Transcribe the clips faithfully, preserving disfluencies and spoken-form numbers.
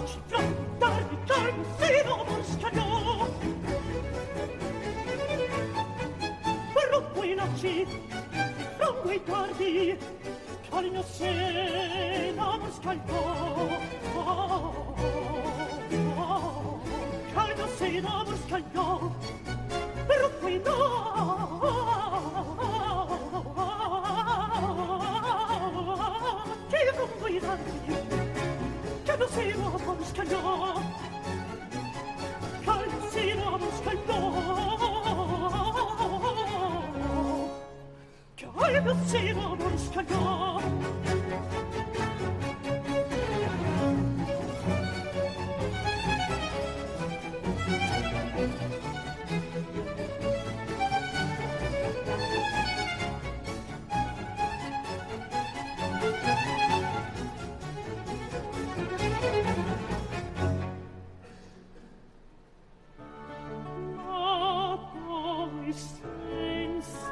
ci darmi calmo se non scagliò. Rompo i lacci, frango i tardi, calino se non scagliò. Calino se non scagliò. Rompo i lacci, rompo i tardi, calino se non scagliò. Calino se non scagliò. Che non si non scagliò. Ma poi senza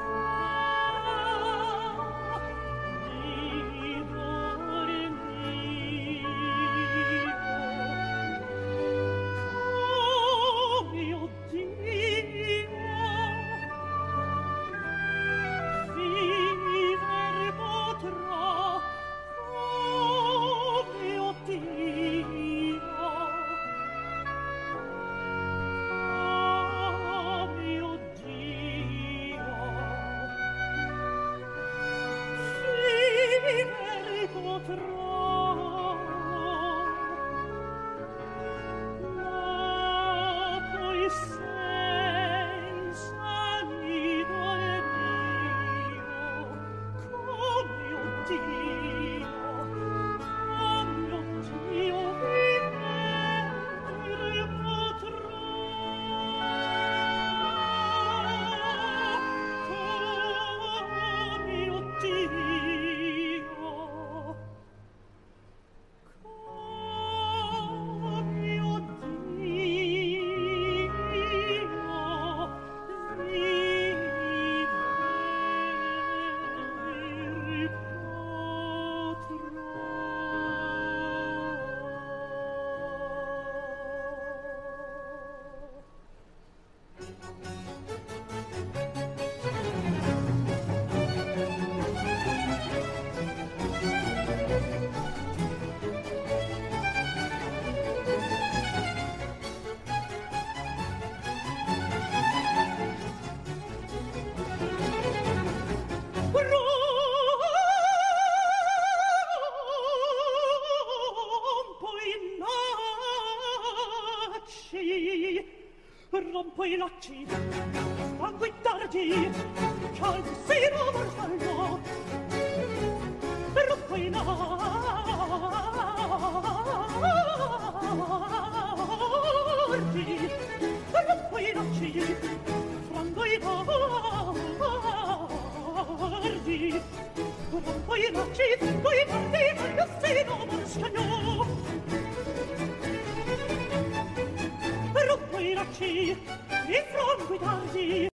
rompo i lacci, frango i tardi, caldo se non scagliò. Rompo i tardi, rompo i lacci, frango i tardi, rompo i lacci, frango i tardi, caldo se non scagliò. Rompo i lacci, i frango i tardi,